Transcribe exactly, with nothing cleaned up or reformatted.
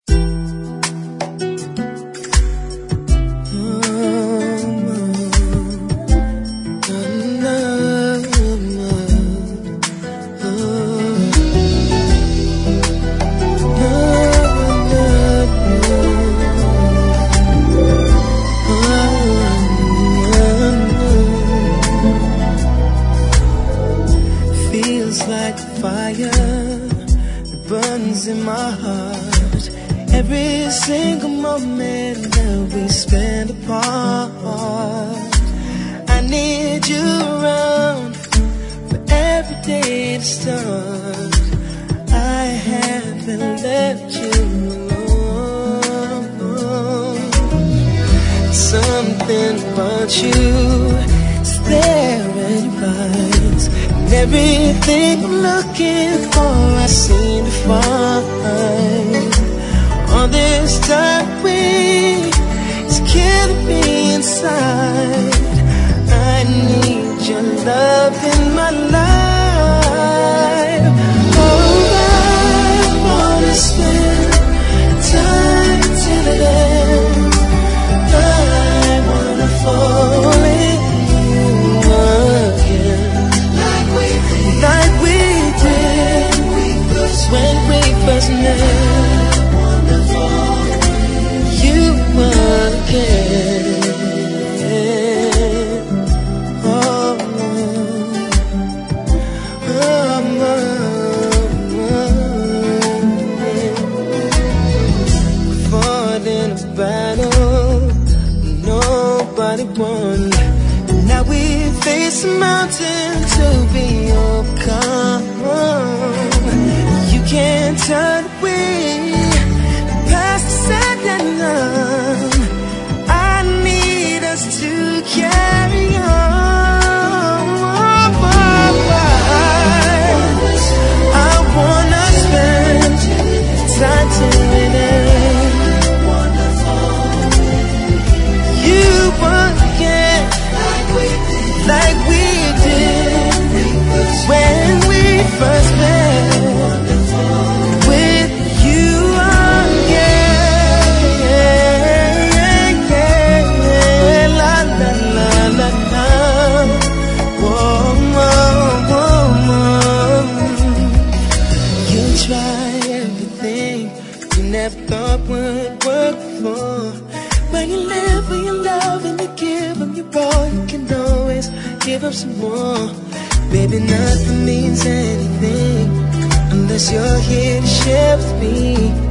Like fire that burns in my heart. Every single moment that we spend apart, I need you around for every day to start. I haven't left you alone. Something about you is there in your eyes. Everything I'm looking for, I seem to find. All this dark way is killing me inside. I need your love in my life. Oh, I wanna spend time till the end. I wanna fall in you again, like we did when we first met. Wonderful, you again. Oh, oh, oh, we fought in a battle nobody won. Now we face a mountain to be overcome. You can't turn away past the second love. I need us to carry on. I wanna spend time till it ends. You again, like we did when we first met. With you again, la la la la la. Whoa, whoa, whoa, whoa. You try everything you never thought would work before. When you live for your love and you give up your all, you can always give up some more. Baby, nothing means anything unless you're here to share with me.